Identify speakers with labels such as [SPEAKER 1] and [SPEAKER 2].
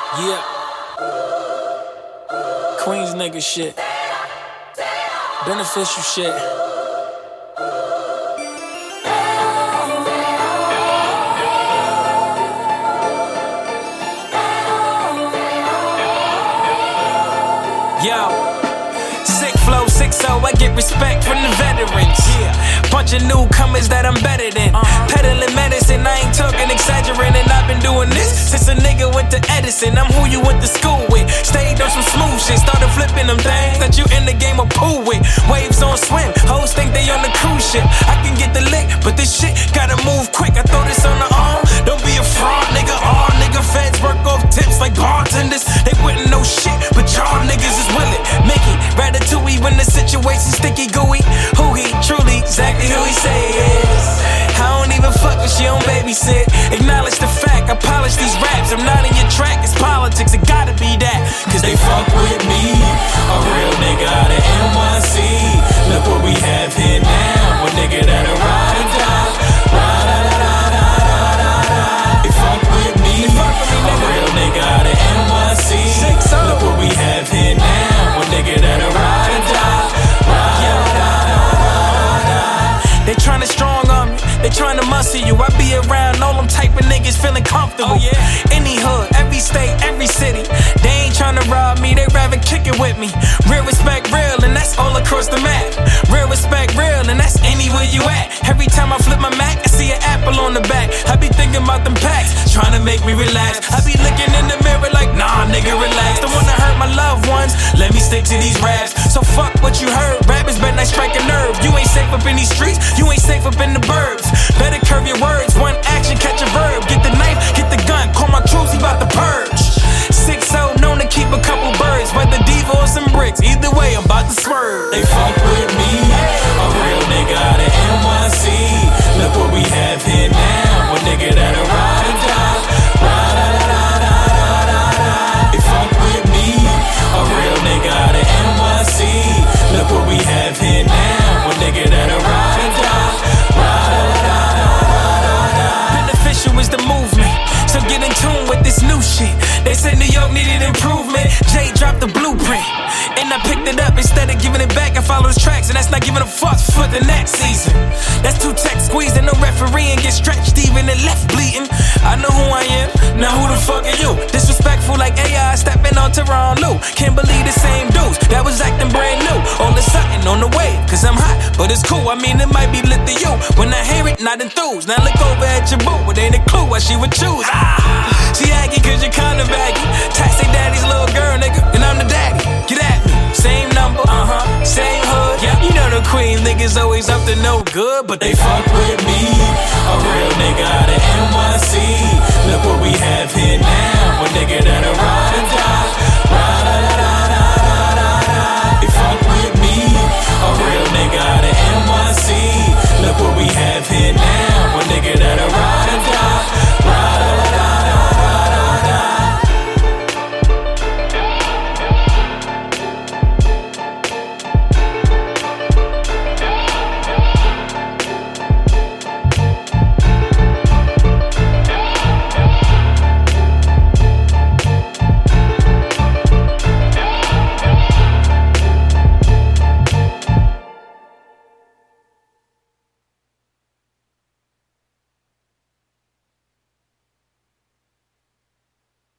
[SPEAKER 1] Yeah. Queens nigga shit. Beneficial shit. Yo, sick flow, 6-0, I get respect from the veterans. Bunch of newcomers that I'm better than. Peddling medicine, I ain't talking exaggerating. I've been doing this since a nigga went to Edison. I'm who you went to school with. Stayed on some smooth shit, started flipping them things that you in the game of pool with. Waves on swim, hoes think they on the cruise ship. I can get the lick, but this shit gotta move quick. I throw this on the arm, don't be a fraud, nigga. All nigga feds work off tips like bartenders. They wouldn't know shit, but y'all niggas is willing. Mickey, Ratatouille when the situation sticky gooey. Who he truly, exactly who he say he is. I don't even fuck with she don't babysit. Acknowledge the fact, I polish these raps. I'm not in your track, it's politics, it gotta be that. Cause they fuck with me, a real nigga out of NYC. Look what we have here now, a nigga that'll ride or die. They fuck with me, a real nigga out of NYC. Look what we have here now, a nigga that'll ride or die. They tryna strong on me, they tryna muscle you. I be around all them type of niggas feeling comfortable. Any hood, every state, every city. They ain't tryna rob me, they rather kick it with me. Real respect, real, and that's all across the map. Real respect, real, and that's anywhere you at. Every time I flip my Mac, I see an apple on the back. I be thinking about them packs, tryna make me relax. I be looking in the mirror like, nah, nigga, relax. Don't wanna hurt my loved ones, let me stick to these raps. So fuck what you heard, rappers better not strike a nerve. You ain't safe up in these streets, you ain't safe up in the burbs. Better curve your words, one action, catch a verb. Get the knife, get the gun, call my troops, he bout to purge. 6-0, known to keep a couple birds, whether diva or some bricks, either way, I'm bout to swerve. They fuck with me, a real nigga out of NYC. Look what we have here now, a nigga that'll ride or die. They fuck with me, a real nigga out of NYC. Look what we have here now, a nigga that'll ride or die. Beneficial is the movement, so get in tune with this new shit. They said New York needed improvement, Jay dropped the blueprint, and I picked it up instead of giving it back. I follow the tracks, and that's not giving a fuck for the next season. That's two tech squeezing, no referee and get stretched even and left bleeding. I know who I am, now who the fuck are you? Disrespectful like AI stepping on Toronto. Can't believe the same dudes that was acting brand new. All of a sudden on the wave, cause I'm hot, but it's cool. I mean it might be lit to you. When I hear it, not enthused. Now look over at your boo, it ain't a clue why she would choose. She aggy cause you're kinda baggy. Taxi daddy's little girl, nigga, and I'm the daddy. Get at me, same number, same hood. You know the queen niggas always up to no good, but they fuck with me, a real nigga out of NYC. Look